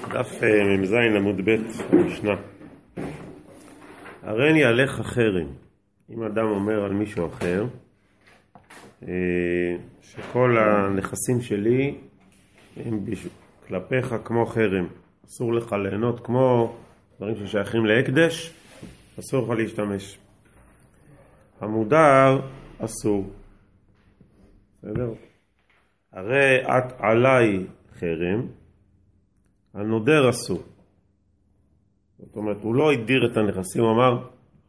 דף מ"ז עמוד ב' המשנה. הריני עליך חרם. אם אדם אומר על מישהו אחר שכל הנכסים שלי הם כלפיך כמו חרם, אסור לך ליהנות כמו דברים ששייכים להקדש, אסור לך להשתמש. המודר אסור. בסדר? הרי את עליי חרם, הנודר אסור. זאת אומרת, הוא לא הגדיר את הנכסים, הוא אמר,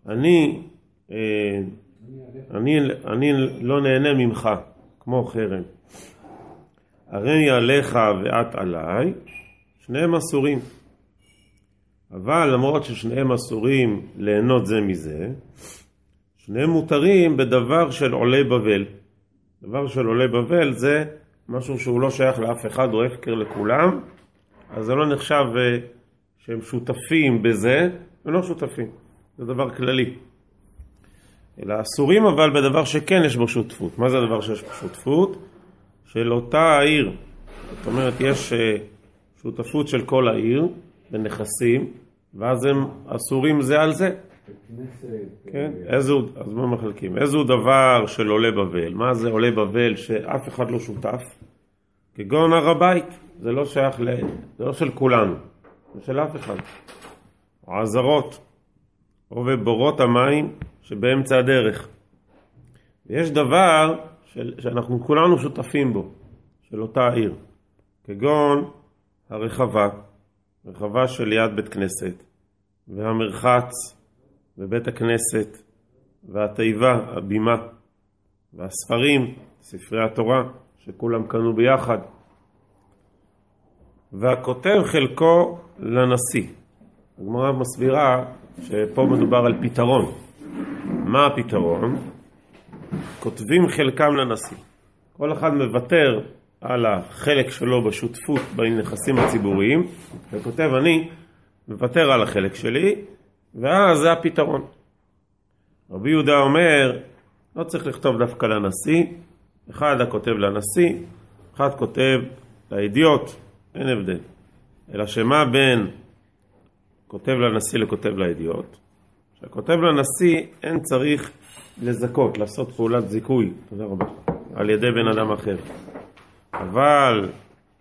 אני לא נהנה ממך, כמו חרם. הרי עליך ואת עליי, שניהם אסורים. אבל למרות ששניהם אסורים ליהנות זה מזה, שניהם מותרים בדבר של עולי בבל. דבר של עולי בבל זה משהו שהוא לא שייך לאף אחד, הוא הפקר לכולם, אז זה לא נחשב שהם שותפים בזה, הם לא שותפים, זה דבר כללי. אלא אסורים אבל בדבר שכן יש בו שותפות. מה זה הדבר שיש בו שותפות? של אותה העיר. זאת אומרת, יש שותפות של כל העיר בנכסים, ואז הם אסורים זה על זה. כן? אז מה מחלקים? איזו דבר של עולי בבל? מה זה עולי בבל שאף אחד לא שותף? כגון הר הבית. זה לא שייך זה לא של כולנו, זה של אף אחד. או עזרות, או בבורות המים שבאמצע הדרך. ויש דבר שאנחנו כולנו שותפים בו, של אותה עיר. כגון הרחבה, רחבה של יד בית כנסת, והמרחץ, ובית הכנסת, והתיבה, הבימה, והספרים, ספרי התורה, שכולם קנו ביחד. והכותב חלקו לנשיא. הגמרא מסבירה שפה מדובר על פתרון. מה הפתרון? כותבים חלקם לנשיא. כל אחד מוותר על החלק שלו בשותפות בנכסים הציבוריים, וכותב אני מוותר על החלק שלי, ואז זה הפתרון. רבי יהודה אומר, לא צריך לכתוב דווקא לנשיא, אחד הכותב לנשיא, אחד כותב לידיעות, אין הבדל. אלא שמה בין כותב לנשיא לכותב לידיעות? כשכותב לנשיא אין צריך לזכות, לעשות פעולת זיכוי, תודה רבה, על ידי בן אדם אחר. אבל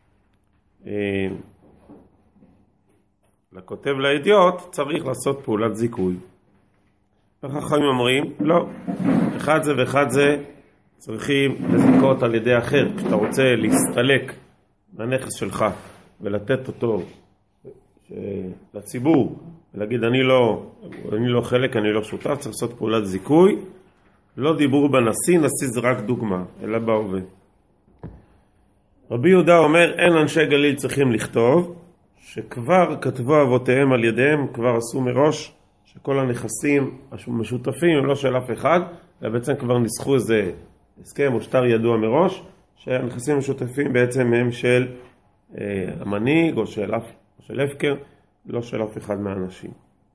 לכותב לידיעות צריך לעשות פעולת זיכוי. החכמים אומרים, לא, אחד זה ואחד זה צריכים לזכות על ידי אחר. כשאתה רוצה להסתלק מהנכס שלך ולתת אותו לציבור ולהגיד אני לא חלק, אני לא שותף, צריך לעשות פעולת זיכוי. לא דיברו בנשיא, נשיא זה רק דוגמה, אלא בהווה. רבי יהודה אומר, אין אנשי גליל צריכים לכתוב, שכבר כתבו אבותיהם על ידיהם, כבר עשו מראש שכל הנכסים המשותפים הם לא של אף אחד, ובעצם כבר ניסחו איזה הסכם או שטר ידוע מראש, שהנכסים המשותפים בעצם הם של המנהיג או של הפקר, לא של אף אחד מהאנשים.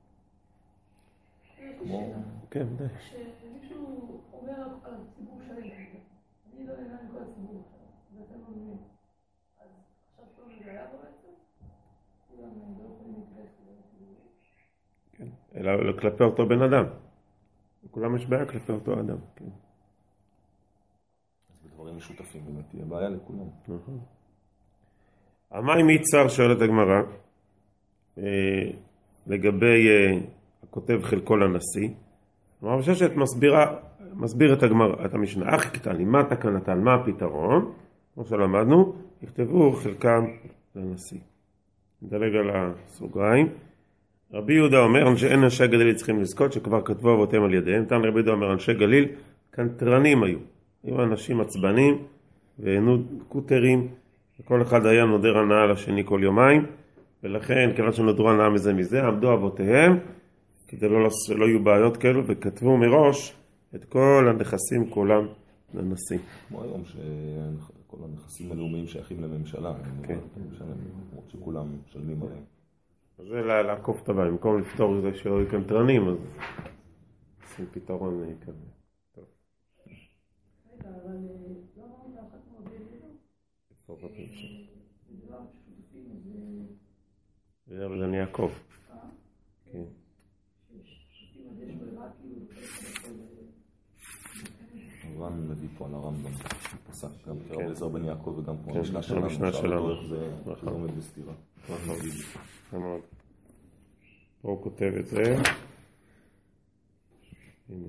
כן, די. כשמישהו אומר על הציבור שלי, אני לא נהנה מכל הציבור, ואתם אומרים, אז עכשיו כל זה היה בו בעצם? כולם לא יכולים להתגייס לציבור. כן, אלא כלפי אותו בן אדם. לכולם יש בעיה כלפי אותו אדם, כן. אז בדברים משותפים באמת תהיה בעיה לכולם. נכון. המים יצר שואלת הגמרא לגבי הכותב חלקו לנשיא. כלומר, ששת מסביר את המשנה. אחי קטני, מה תקנתן, מה הפתרון? כמו שלמדנו, יכתבו חלקם לנשיא. נדלג על הסוגריים. רבי יהודה אומר, שאין אנשי גליל צריכים לזכות, שכבר כתבו אבותיהם על ידיהם. תן רבי יהודה אומר, אנשי גליל קנטרנים היו אנשים עצבנים והיינו קוטרים, וכל אחד היה נודר הנאה לשני כל יומיים, ולכן כיוון שנודרו הנאה מזה, עמדו אבותיהם, כדי שלא יהיו בעיות כאלו, וכתבו מראש את כל הנכסים כולם לנשיא. כמו היום שכל הנכסים הלאומיים שייכים לממשלה, כן. למרות שכולם משלמים עליהם. זה לעקוף את הבעיה, במקום לפתור את זה שלא יהיו קנטרנים, אז עושים פתרון כזה. טוב. רגע, אבל לא אמרנו לאחת מאוד ידעו? איפה רבים שם? בדבר שותפים, יעקב. כן. רן מביא פה על הרמב"ם, פסק גם כרב אליעזר בן יעקב וגם כמו כן, המשנה שלנו. זה עומד בסתירה. מאוד. פה הוא כותב את זה. הנה.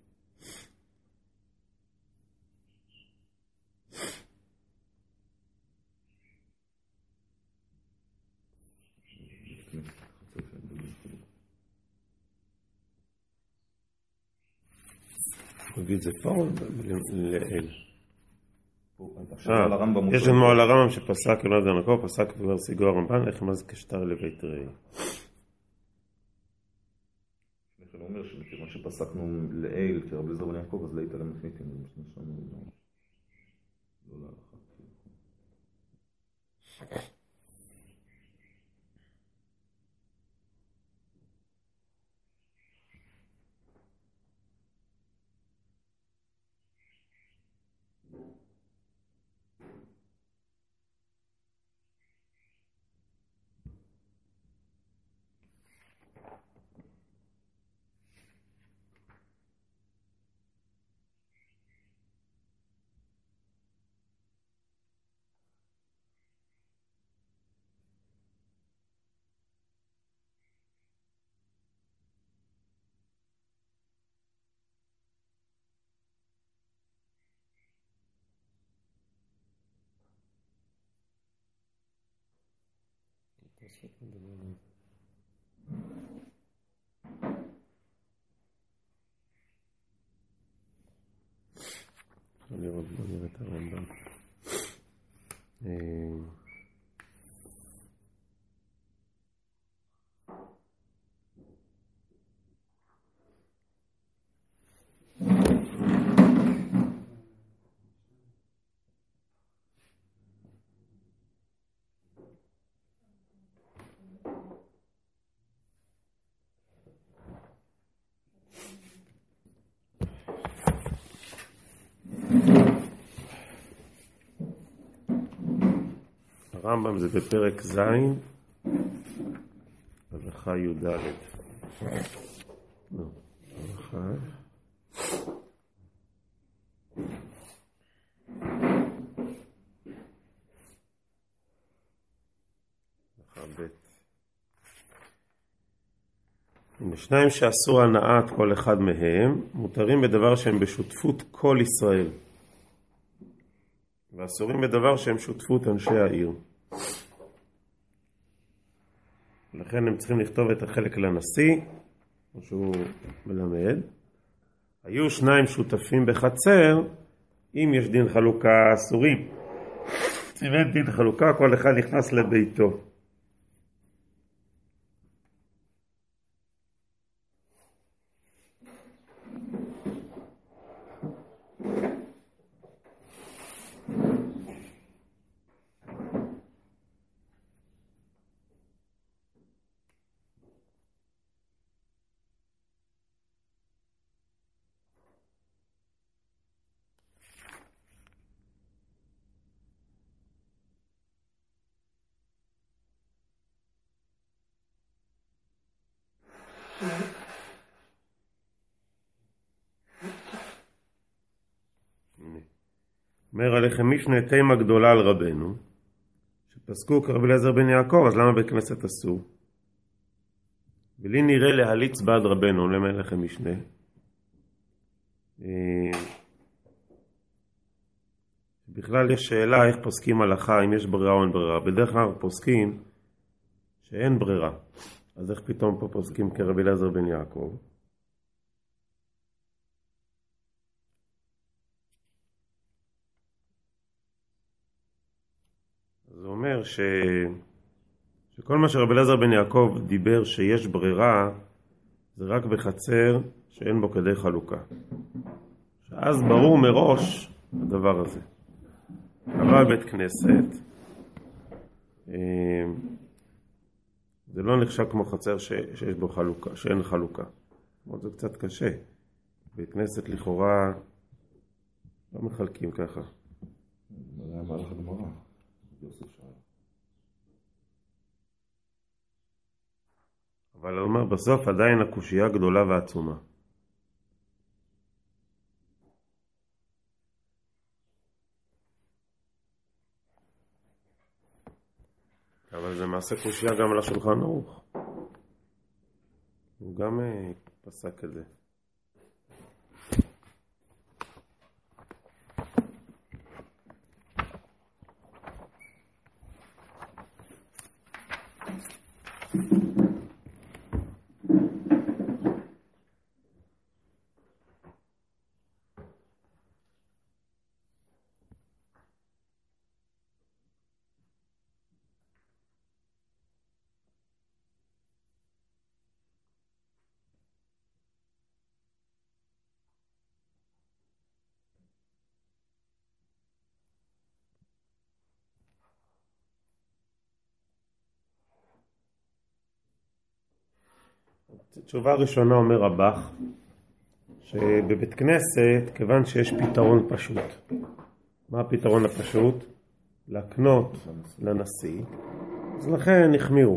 מביא את זה פה לאל. יש לנו על הרמב"ם שפסק אלעד הנקו, פסק כבר סיגו הרמב"ן, איך מז כשטר לבית ראי. הוא אומר שמכיוון שפסקנו לאל כרב אליעזר בן יעקב, אז לאית על המחניתים, לא להלכה. בוא נראה את הרמב"ם. הרמב"ם זה בפרק ז', הלכה י"ד. הלכה ב'. הנה שניים שאסור הנעת כל אחד מהם, מותרים בדבר שהם בשותפות כל ישראל, ואסורים בדבר שהם שותפות אנשי העיר. לכן הם צריכים לכתוב את החלק לנשיא, כמו שהוא מלמד. היו שניים שותפים בחצר, אם יש דין חלוקה אסורים. אם אין דין חלוקה, כל אחד נכנס לביתו. אומר עליכם משנה תימה גדולה על רבנו, שפסקו כרב אליעזר בן יעקב, אז למה בכנסת אסור? ולי נראה להליץ בעד רבנו, למה אין לכם משנה? בכלל יש שאלה איך פוסקים הלכה, אם יש ברירה או אין ברירה. בדרך כלל פוסקים שאין ברירה, אז איך פתאום פה פוסקים כרב אליעזר בן יעקב? זה אומר שכל מה שרב אליעזר בן יעקב דיבר שיש ברירה, זה רק בחצר שאין בו כדי חלוקה. שאז ברור מראש הדבר הזה. קרה בית כנסת, זה לא נחשב כמו חצר שיש בו חלוקה, שאין חלוקה. זה קצת קשה. בית כנסת לכאורה לא מחלקים ככה. זה היה מהלך הגמרא. יוסף שאל. אבל הוא אומר בסוף עדיין הקושייה גדולה ועצומה. אבל זה מעשה קושייה גם על השולחן ערוך. הוא גם פסק את זה. תשובה ראשונה אומר רבך, שבבית כנסת, כיוון שיש פתרון פשוט. מה הפתרון הפשוט? להקנות לנשיא, אז לכן החמירו.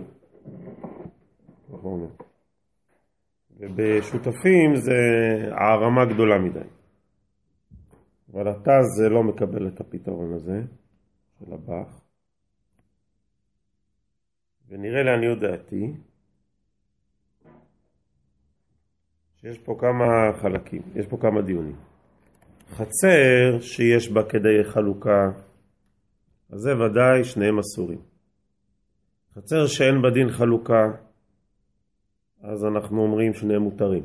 ובשותפים זה הערמה גדולה מדי. אבל אתה זה לא מקבל את הפתרון הזה של רבך. ונראה לעניות דעתי, יש פה כמה חלקים, יש פה כמה דיונים. חצר שיש בה כדי חלוקה, אז זה ודאי שניהם אסורים. חצר שאין בה דין חלוקה, אז אנחנו אומרים שניהם מותרים.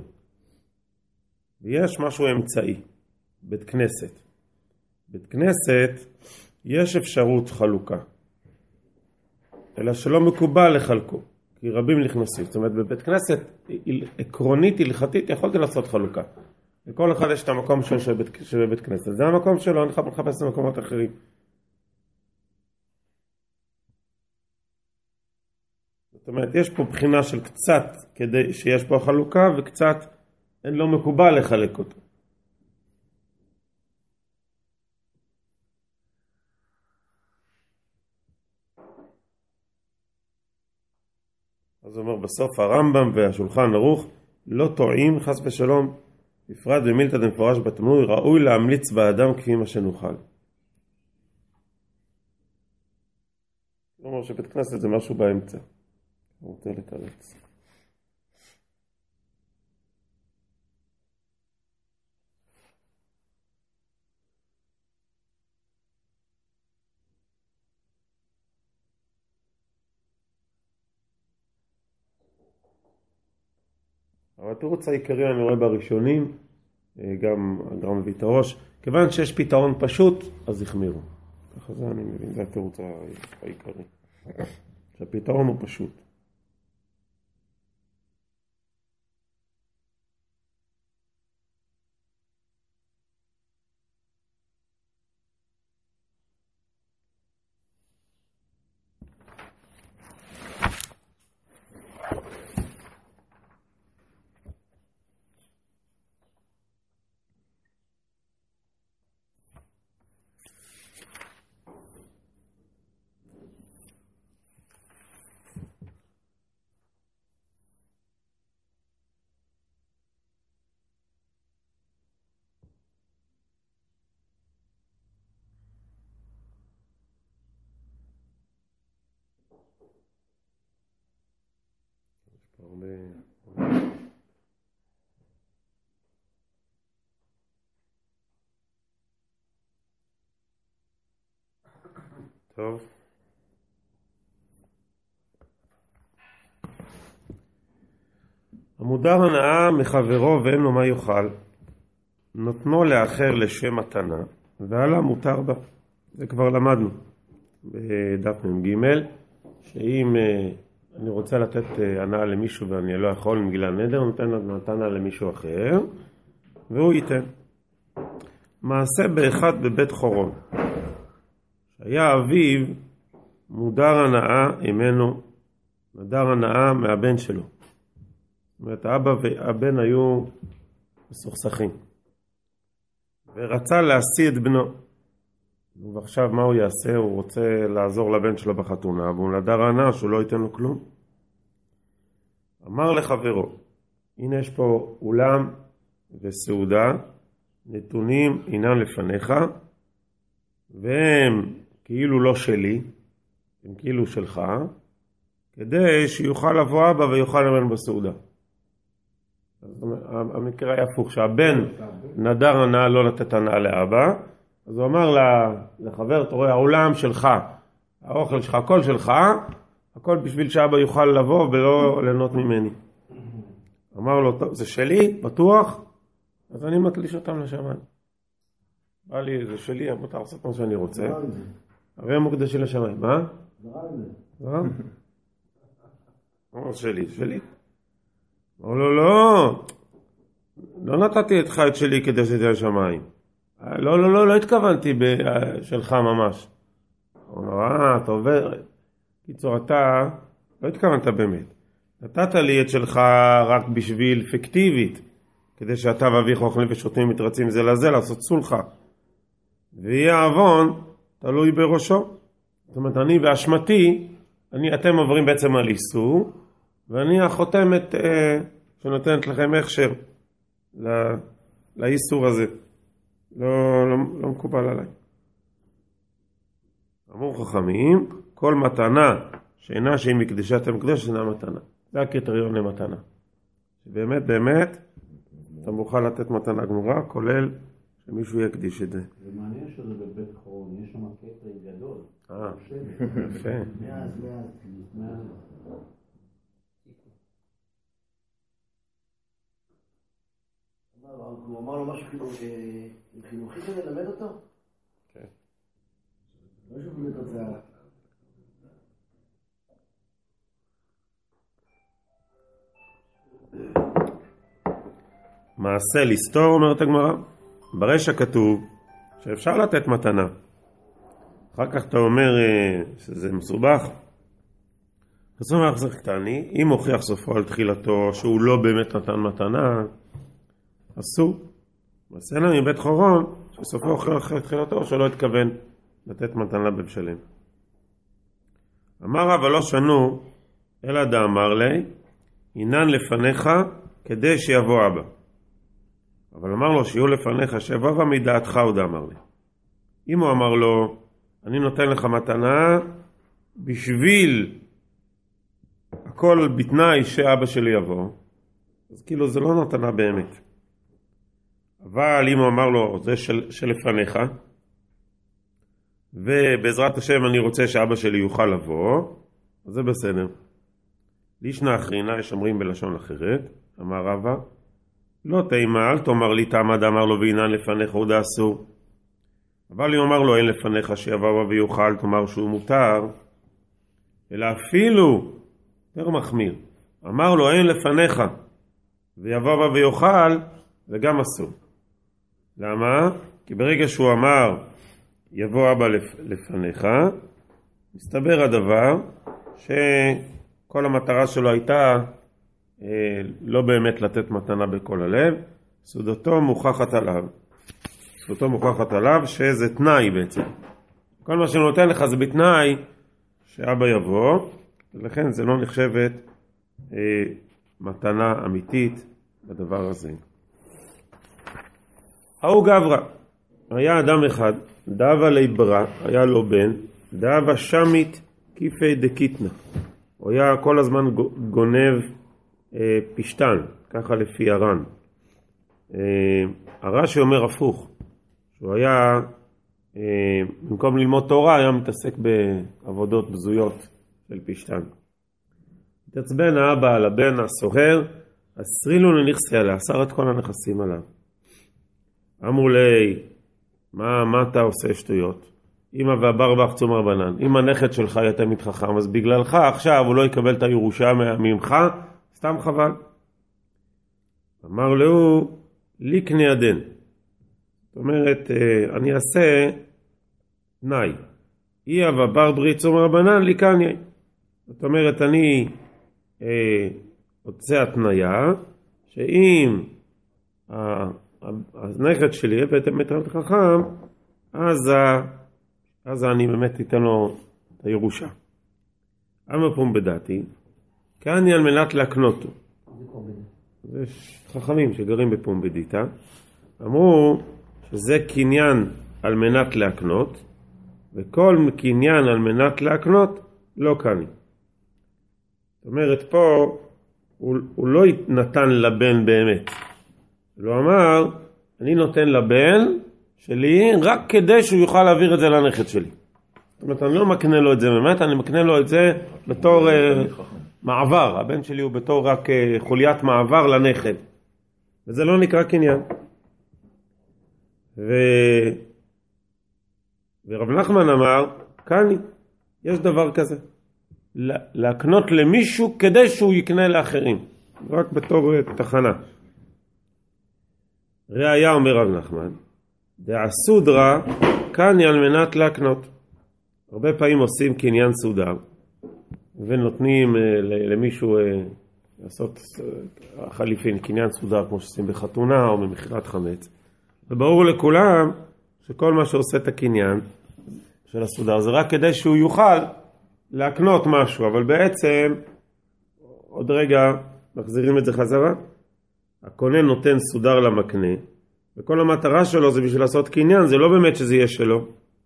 ויש משהו אמצעי, בית כנסת. בית כנסת יש אפשרות חלוקה, אלא שלא מקובל לחלקו. כי רבים נכנסים, זאת אומרת בבית כנסת עקרונית הלכתית יכולתי לעשות חלוקה. לכל אחד יש את המקום שלו שבבית כנסת, זה המקום שלו, אני מחפש למקומות אחרים. זאת אומרת יש פה בחינה של קצת כדי שיש פה חלוקה וקצת אין לא מקובל לחלק אותו. אז הוא אומר בסוף הרמב"ם והשולחן ערוך לא טועים חס ושלום, בפרט במילתא דמפורש בתמנוי, ראוי להמליץ באדם כפי מה שנוכל. הוא אומר שבית כנסת זה משהו באמצע, הוא רוצה לתרץ. אבל התירוץ העיקרי אני רואה בראשונים, גם הגר"א מביא את הראש, כיוון שיש פתרון פשוט, אז החמירו. ככה זה אני מבין, זה התירוץ העיקרי. שהפתרון הוא פשוט. טוב. המודר הנאה מחברו ואין לו מה יאכל, נותנו לאחר לשם מתנה, ועלה מותר בה. זה כבר למדנו בדף מ"ג, שאם אני רוצה לתת הנאה למישהו ואני לא יכול מגילה נדר, נותן מתנה למישהו אחר, והוא ייתן. מעשה באחד בבית חורון. היה אביו מודר הנאה ממנו, מודר הנאה מהבן שלו. זאת אומרת, האבא והבן היו מסוכסכים. ורצה להשיא את בנו. ועכשיו מה הוא יעשה? הוא רוצה לעזור לבן שלו בחתונה, והוא נדר הנאה שהוא לא ייתן לו כלום. אמר לחברו, הנה יש פה אולם וסעודה, נתונים אינם לפניך, והם כאילו לא שלי, הם כאילו שלך, כדי שיוכל לבוא אבא ויוכל למן בסעודה. המקרה היה הפוך, שהבן נדר הנאה לא לתת הנאה לאבא, אז הוא אמר לחבר, אתה רואה, העולם שלך, האוכל שלך, הכל שלך, הכל בשביל שאבא יוכל לבוא ולא ליהנות ממני. אמר לו, טוב, זה שלי, בטוח, אז אני מקליש אותם לשמיים. בא לי, זה שלי, מותר לעשות מה שאני רוצה. הרי מוקדשי לשמיים, מה? זרם. אמר, שלי. אמר לו, לא נתתי אתך את שלי כדי שתהיה לשמיים. לא התכוונתי שלך ממש. הוא אמר, אתה עובר. קיצור, אתה לא התכוונת באמת. נתת לי את שלך רק בשביל פיקטיבית, כדי שאתה ואביך אוכלים ושותים מתרצים זה לזה, לעשות סולחה. ויהיה אבון, תלוי בראשו. זאת אומרת, אני ואשמתי, אתם עוברים בעצם על איסור, ואני החותמת שנותנת לכם הכשר לאיסור הזה. לא מקובל עליי. אמרו חכמים, כל מתנה שאינה שהיא מקדשת המקדש אינה מתנה. זה הקריטריון למתנה. באמת, אתה מוכן לתת מתנה גמורה, כולל שמישהו יקדיש את זה. זה מעניין שזה בבית חורון, יש שם קטע גדול. יפה. מאז. הוא אמר לו משהו חינוכי כדי ללמד אותו? כן. משהו באמת רוצה... מעשה לסתור, אומרת הגמרא, ברשע כתוב שאפשר לתת מתנה. אחר כך אתה אומר שזה מסובך. מסובך זה קטני, אם הוכיח סופו על תחילתו שהוא לא באמת נתן מתנה, אסור. מסענה מבית חורון שסופו הוכיח על תחילתו שלא התכוון לתת מתנה בבשלים. אמר אבל לא שנו אלא דאמר לי, אינן לפניך כדי שיבוא אבא. אבל אמר לו שיהיו לפניך שיבוא אבא מדעתך עוד אמר לי. אם הוא אמר לו אני נותן לך מתנה בשביל הכל בתנאי שאבא שלי יבוא, אז כאילו זה לא מתנה באמת. אבל אם הוא אמר לו זה שלפניך ובעזרת השם אני רוצה שאבא שלי יוכל לבוא, אז זה בסדר. לישנה אחרינה, יש אומרים בלשון אחרת, אמר רבא, לא תימה, אל תאמר לי תעמד, אמר לו ואינן לפניך עוד אסור. אבל אם אמר לו אין לפניך שיבוא ויוכל, תאמר שהוא מותר, אלא אפילו, יותר מחמיר, אמר לו אין לפניך ויבוא ויוכל, זה גם אסור. למה? כי ברגע שהוא אמר יבוא אבא לפניך, מסתבר הדבר שכל המטרה שלו הייתה לא באמת לתת מתנה בכל הלב, סעודתו מוכחת עליו שזה תנאי בעצם. כל מה שנותן לך זה בתנאי שאבא יבוא, ולכן זה לא נחשבת מתנה אמיתית בדבר הזה. ההוא גברא, היה אדם אחד, דאבה ליברא, היה לו בן, דאבה שמית כיפי דקיטנה. הוא היה כל הזמן גונב פשטן, ככה לפי הר"ן. הרש"י אומר הפוך, שהוא היה, במקום ללמוד תורה, היה מתעסק בעבודות בזויות של פשטן. התעצבן האבא על הבן הסוהר, אסרילו לנכסי עליה, אסר את כל הנכסים עליו. אמרו לי, מה אתה עושה שטויות? אמא והבר בך צום רבנן, אם הנכד שלך היה תמיד חכם, אז בגללך עכשיו הוא לא יקבל את הירושה ממך, סתם חבל. אמר לו, לי קנה הדין. זאת אומרת, אני אעשה תנאי. אי אבא בר ברית צום רבנן, לי קניה. זאת אומרת, אני רוצה התניה, שאם הנכד שלי יהיה תמיד חכם, אז אני באמת אתן לו את הירושה. אמה פום בדעתי, קני על מנת להקנותו. יש חכמים שגרים בפומבדיתא, אמרו שזה קניין על מנת להקנות, וכל קניין על מנת להקנות לא קני. זאת אומרת פה הוא לא נתן לבן באמת, הוא אמר אני נותן לבן שלי רק כדי שהוא יוכל להעביר את זה לנכד שלי. זאת אומרת אני לא מקנה לו את זה באמת, אני מקנה לו את זה בתור מעבר, הבן שלי הוא בתור רק חוליית מעבר לנכד, וזה לא נקרא קניין. ורב נחמן אמר קני, יש דבר כזה, להקנות למישהו כדי שהוא יקנה לאחרים, רק בתור תחנה. ראיה אומר רב נחמן, דעסודרה קני על מנת להקנות. הרבה פעמים עושים קניין סודר ונותנים למישהו לעשות חליפין, קניין סודר כמו שעושים בחתונה או במכירת חמץ, וברור לכולם שכל מה שעושה את הקניין של הסודר זה רק כדי שהוא יוכל להקנות משהו, אבל בעצם עוד רגע מחזירים את זה חזרה. הקונה נותן סודר למקנה, וכל המטרה שלו זה בשביל לעשות קניין, זה לא באמת שזה יהיה שלו.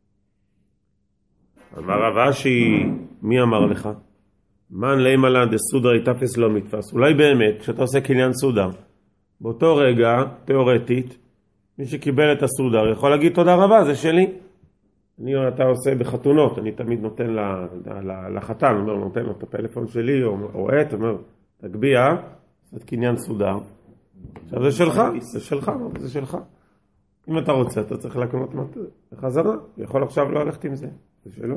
אמר רב אשי, מי אמר לך? מן לימה לה דסודר יתפס לא מתפס. אולי באמת כשאתה עושה קניין סודר, באותו רגע תיאורטית מי שקיבל את הסודר יכול להגיד תודה רבה, זה שלי. אתה עושה בחתונות, אני תמיד נותן לחתן, אומר, נותן לו את הפלאפון שלי או עט, אומר תגביע, זה קניין סודר, עכשיו זה שלך, זה שלך, זה שלך. אם אתה רוצה אתה צריך להקנות בחזרה, יכול עכשיו לא הלכת עם זה, זה שלו.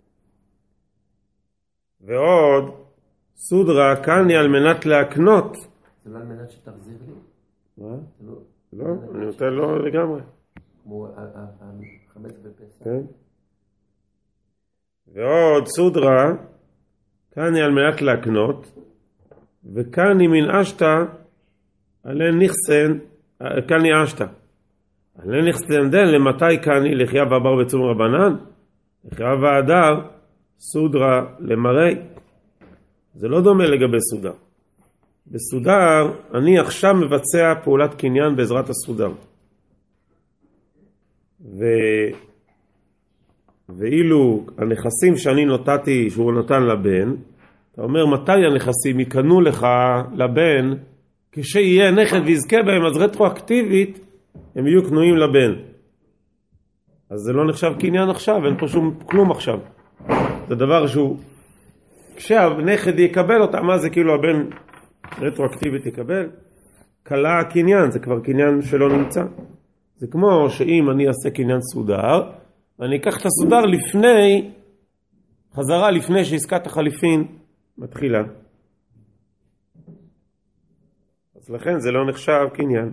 ועוד סודרה קני על מנת להקנות. זה לא על מנת שתחזיר לי? מה? לא, אני נותן לו לגמרי. כמו החמץ בפסח. כן. ועוד סודרה קני על מנת להקנות, וקני מן אשתה עלי נכסן, קני אשתה עלי נכסן דן למתי קני לחיה ועבר בצום רבנן, לחיה ועדר סודרה למראי. זה לא דומה לגבי סודר. בסודר אני עכשיו מבצע פעולת קניין בעזרת הסודר, ואילו הנכסים שאני נתתי שהוא נתן לבן, אתה אומר מתי הנכסים יקנו לך לבן? כשיהיה נכד ויזכה בהם, אז רטרואקטיבית הם יהיו קנויים לבן, אז זה לא נחשב קניין עכשיו, אין פה שום כלום עכשיו. זה דבר שהוא כשהנכד יקבל אותה, מה זה כאילו הבן רטרואקטיבית יקבל? קלה הקניין, זה כבר קניין שלא נמצא. זה כמו שאם אני אעשה קניין סודר, אני אקח את הסודר לפני, חזרה לפני שעסקת החליפין מתחילה. אז לכן זה לא נחשב קניין.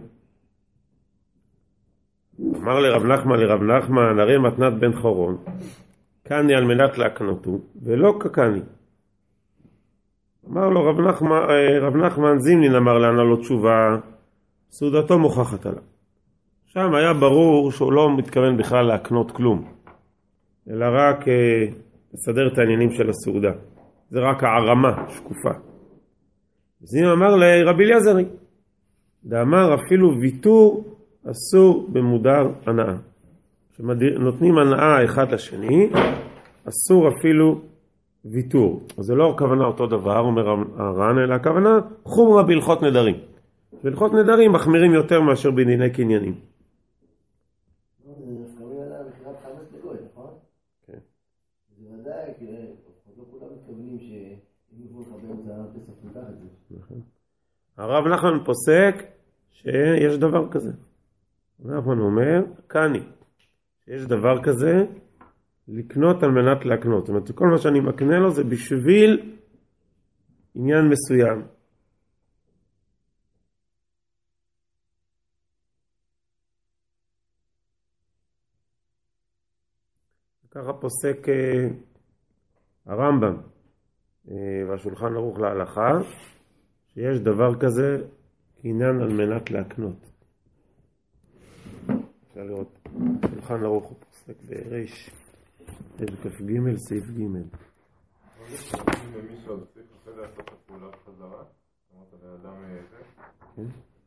אמר לרב נחמן, הרי מתנת בן חורון, קני על מנת להקנותו, ולא כקני. אמר לו רב נחמן זימנין אמר לענה לו תשובה, סעודתו מוכחת עליו. שם היה ברור שהוא לא מתכוון בכלל להקנות כלום, אלא רק לסדר את העניינים של הסעודה. זה רק הערמה שקופה. זימנין אמר לרבי אליעזרי, דאמר אפילו ויתור אסור במודר הנאה. כשנותנים הנאה אחד לשני, אסור אפילו ויתור. אז זה לא הכוונה אותו דבר, אומר הר"ן, אלא הכוונה חומרה בהלכות נדרים. בהלכות נדרים מחמירים יותר מאשר בדיני קניינים. נפקמים עליו בחירת חמץ לגוי, נכון? כן. זה ודאי, כי לא כולם מתכוונים שאם יבוא לך באמצע פסח ניקח את זה. נכון. הרב נחמן פוסק שיש דבר כזה. נחמן אומר, קני, שיש דבר כזה, לקנות על מנת להקנות. זאת אומרת, כל מה שאני מקנה לו זה בשביל עניין מסוים. ככה פוסק הרמב"ם והשולחן ערוך להלכה, שיש דבר כזה קניין על מנת להקנות. אפשר לראות, שולחן ערוך הוא פוסק בריש כ"ג סעיף ג'. מי שעוד צריך לעשות את הפעולה כן?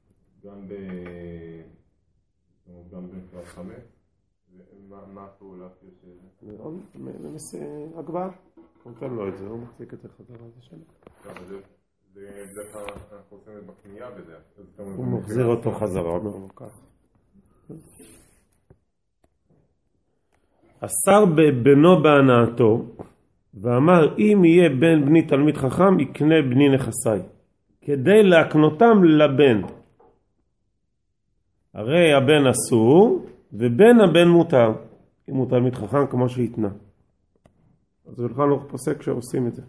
גם במפרט חמץ? מה הפעולה ננסה הגבר, הוא נותן לו את זה, הוא מחזיק את זה חזרה, זה שלו. זה בדרך כלל אנחנו עושים את בקנייה בזה. הוא מחזיר אותו חזרה, אומר לו כך. אסר בבנו בהנאתו, ואמר אם יהיה בן בני תלמיד חכם יקנה בני נכסי, כדי להקנותם לבן. הרי הבן אסור, ובן הבן מותר, אם הוא תלמיד חכם כמו שהתנה. אז הוא בכלל לא פוסק שעושים את זה.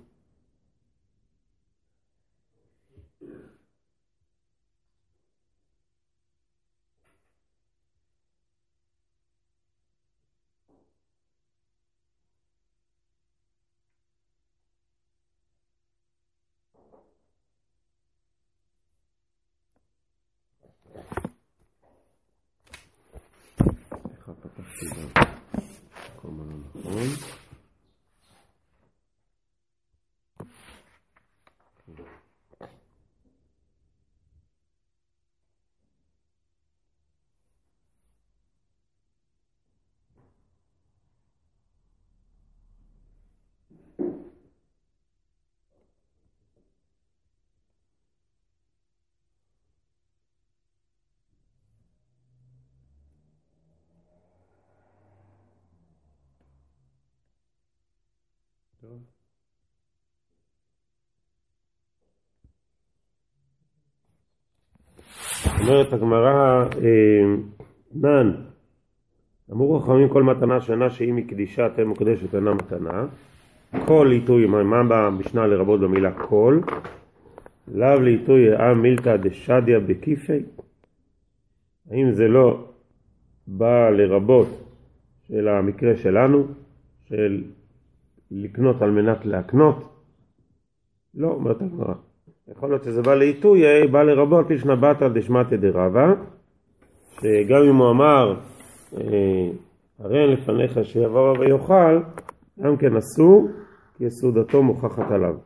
פתחתי במקום הנכון. אומרת הגמרא, נן, אמרו חכמים כל מתנה שאינה שהיא מקדישה תהיה מוקדשת אינה מתנה. כל עיתוי, מה במשנה לרבות במילה כל? לאו לעיתוי מילתא דשדיא בקיפי. האם זה לא בא לרבות של המקרה שלנו, של לקנות על מנת להקנות? לא, אומרת הגמרא. יכול להיות שזה בא לעיתוי, בא לרבות לשנה בתא דשמטיה דרבא, שגם אם הוא אמר הרי אין לפניך שיבוא ויאכל, גם כן אסור, כי סעודתו מוכחת עליו.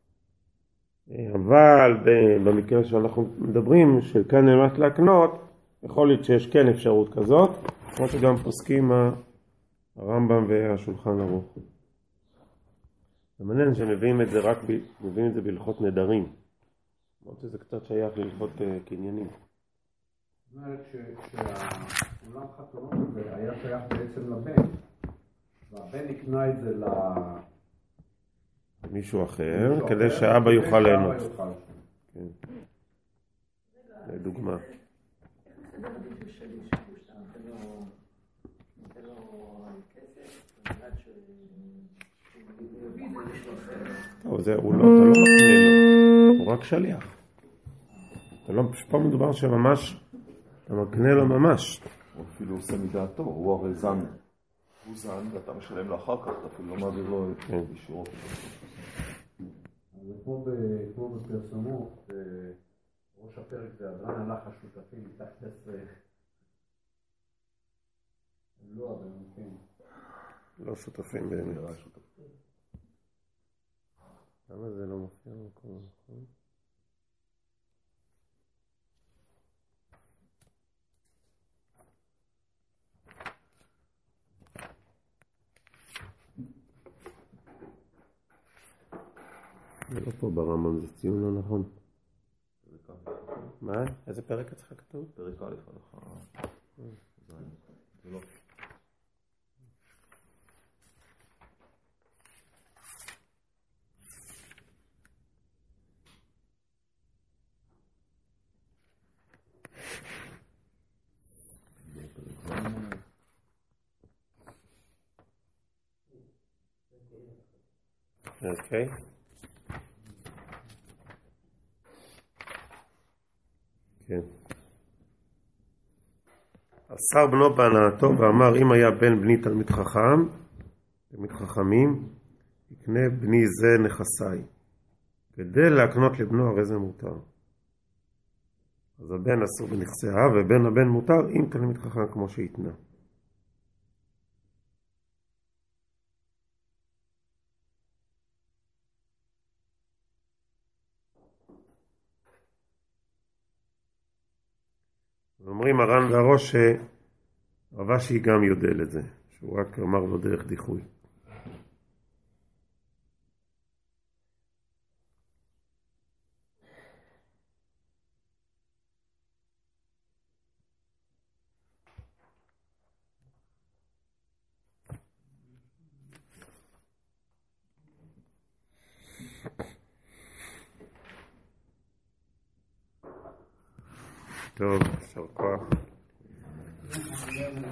אבל במקרה שאנחנו מדברים, של כאן נלמד להקנות, יכול להיות שיש כן אפשרות כזאת, כמו שגם פוסקים הרמב"ם והשולחן ערוך. זה מעניין שמביאים את זה מביאים את זה בהלכות נדרים. למרות שזה קצת שייך להלכות קניינים. זאת אומרת שהעולם חתונות הזה היה שייך בעצם לבן, והבן יקנה את זה מישהו אחר, כדי שאבא יוכל ליהנות. כן. לדוגמה. טוב, זה הוא לא, אתה לא מקנה לו, הוא רק שליח. אתה לא, פה מדובר שממש, אתה מקנה לו ממש. הוא אפילו עושה מדעתו, הוא הרי זן. הוא זן ואתה משלם לו אחר כך, אתה אפילו לא מעביר לו את אישורו. זה כמו בפרסומות, ראש הפרק זה אדרן הלך השותפים, מתחת 10. לא, אבל כן. לא שותפים באמת. למה זה לא מופיע במקום נכון? זה לא פה ברמב"ם, זה ציון לא נכון. מה? איזה פרק אצלך כתוב? פרק א' הלכה. זה לא. אוקיי. כן. אסר בנו בהנאתו ואמר אם היה בן בני תלמיד חכם, תלמיד חכמים, יקנה בני זה נכסי. כדי להקנות לבנו הרי זה מותר. אז הבן אסור בנכסי האב ובן הבן מותר אם תלמיד חכם כמו שהתנה. אומרים הר"ן והראש שרבשי גם יודע את זה, שהוא רק אמר לו דרך דיחוי. טוב, יישר כוח.